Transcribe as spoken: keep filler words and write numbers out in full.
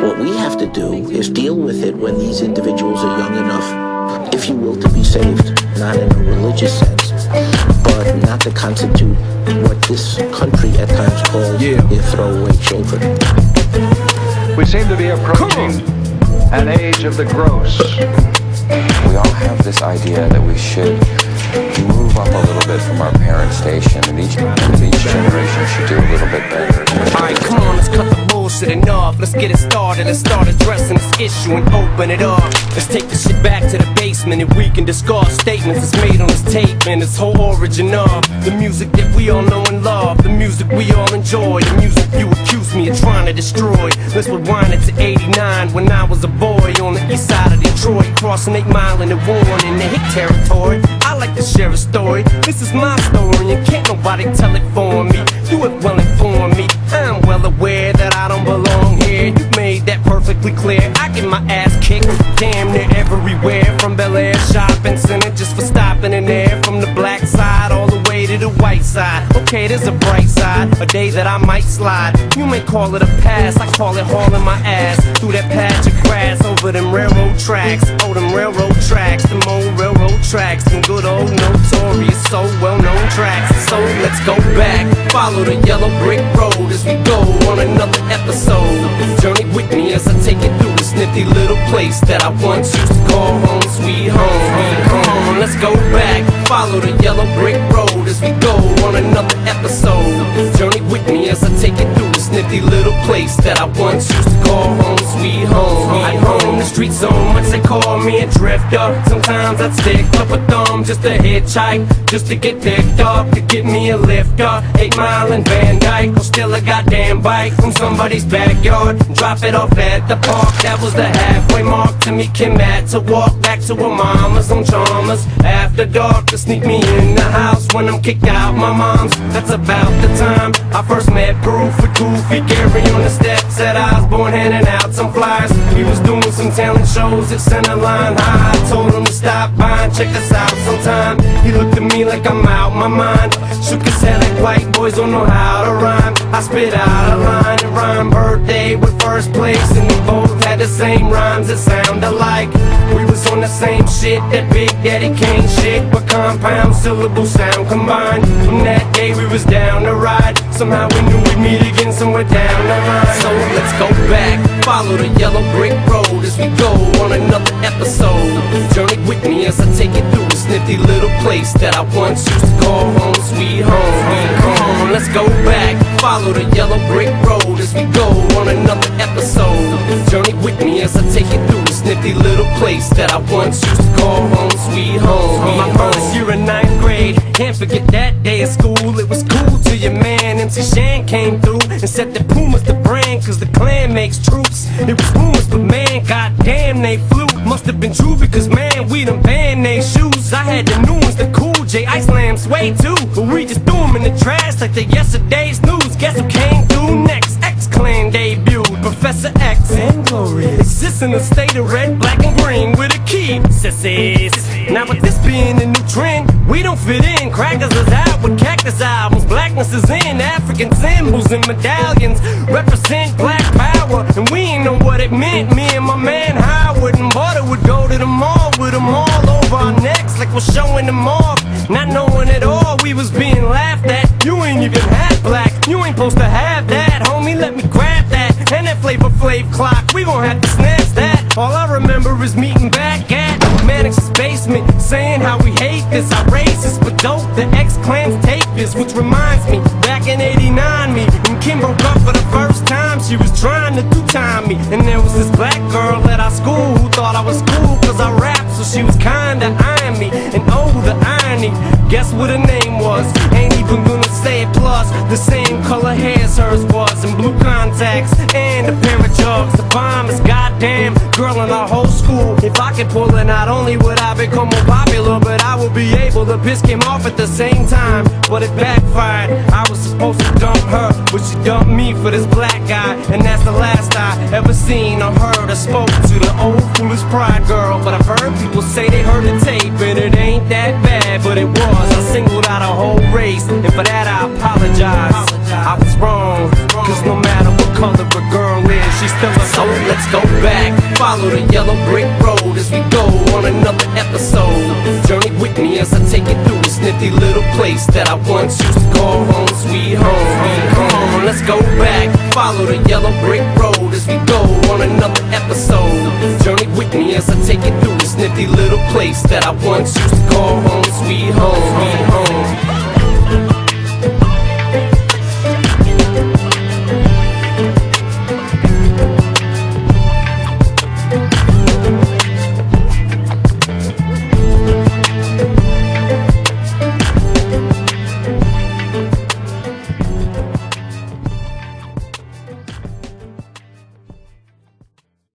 What we have to do is deal with it when these individuals are young enough, if you will, to be saved, not in a religious sense, but not to constitute what this country at times calls yeah. their throwaway children. We seem to be approaching an age of the gross. We all have this idea that we should move up a little bit from our parent station, and each, and each generation should do a little bit better. Alright, come on, let's cut the bullshit enough. Let's get it started, let's start addressing this issue and open it up. Let's take this shit back to the basement and we can discuss statements that's made on this tape and its whole origin of the music that we all know and love, the music we all enjoy, the music you accuse me of trying to destroy. Let's rewind it to eighty-nine when I was a boy on the east side of Detroit, crossing eight mile in the Warren in the hick territory. I like to share a story, this is my story and can't nobody tell it for me. Do it well informed me, I'm well aware that I don't belong here. You made that perfectly clear, I get my ass kicked damn near everywhere, from Bel Air shopping center just for stopping in there, from the black side all the way to the white side. Okay, there's a bright side, a day that I might slide. You may call it a pass, I call it hauling my ass through that patch of grass over them railroad tracks. Oh, them railroad tracks, them old railroad tracks, them good old notorious, so well-known tracks. So let's go back, follow the yellow brick road as we go on another episode. Journey with me as I take it through this nifty little place that I once used to call home, sweet home. Come on, let's go back, follow the yellow brick road as we go on another episode. Journey with me as I take it through this nifty little place that I once used to call home, sweet home. I roam the streets so much they call me a drifter. Sometimes I'd stick up a thumb just to hitchhike, just to get picked up, to get me a lift up. Eight Mile and Van Dyke, or still a goddamn bike from somebody's backyard, drop it off at the park. That was the halfway mark to me Kim had to walk back to her mama's on Chalmers after dark, to sneak me in the house when I'm kicked out my mom's. That's about the time I first met Proof with Goofy Gary on the steps at Osborne, handing out some flyers. He was doing some talent shows at Centerline High. I told him to stop by and check us out sometime. He looked at me like I'm out my mind, shook his head like white boys don't know how to rhyme. I spit out a line and rhyme birthday with first place, and we both had the same rhymes that sound alike. We was on the same shit, that Big Daddy Kane shit, but compound syllable sound combined. From that day we was down to ride, somehow we knew we'd meet again somewhere down the line. So let's go back, follow the yellow brick road as we go on another episode. Journey with me as I take it through this nifty little place that I once used to call home, sweet home. Come on, let's go back, follow the yellow brick road as we go on another episode. Journey with me as I take it through this nifty little place that I once used to call home, sweet home. My first year in ninth grade, can't forget that day at school. It was cool till your man M C Shan came through and said that Puma's the brand cause the clan makes troops. It was rumors, but man, goddamn they flew. Must have been true because man, we done banned they shoes. I had the new ones, the Cool J Ice Lamb Sway too, but we just threw them in the trash like the yesterday's news. Guess who came through next? X-Clan debuted, Professor X and Glorious exists in a state of red, black and green with a key, sissies. Now with this being the new trend, we don't fit in. Crackers is out with Cactus albums, blackness is in. African symbols and medallions represent black power, and we ain't know what it meant. Me and my man Howard and Butter would go to the mall with them all over our necks like we're showing them off, not knowing at all we was being laughed at. You ain't even half black, you ain't supposed to have that, homie, let me grab that. And that Flavor Flav clock, we gon' have to snatch that. All I remember is meeting back at Mannix's basement, saying how we hate this, our racist, but dope, the X-Clan's tape this. Which reminds me, back in eighty-nine me, when Kim broke up for the first time, she was trying to two-time me. And there was this black girl at our school who thought I was cool cause I rapped, so she was kinda eyeing me. And oh, the irony, guess what her name was? Ain't even gonna say it. Plus, the same color hair as hers was, and blue contacts, and a pair of jugs. The bomb is goddamn girl in our whole school. If I could pull it, not only would I become more popular, but I would be able to piss him off at the same time. But it backfired, I was supposed to dump her, but she dumped me for this black guy. And that's the last I ever seen or heard or spoke to the old foolish pride girl. But I've heard people say they heard the tape and it ain't that bad, but it was. I singled out a whole race, and for that I apologize. I was wrong, cause no matter what color a girl is, she's still a soul. Let's go back, follow the yellow brick road as we go on another episode. Journey with me as I take it through this nifty little place that I once used to call home, sweet home. Come on, let's go back, follow the yellow brick road as we go on another episode. Journey with me as I take it through this nifty little place that I once used to call home, sweet home.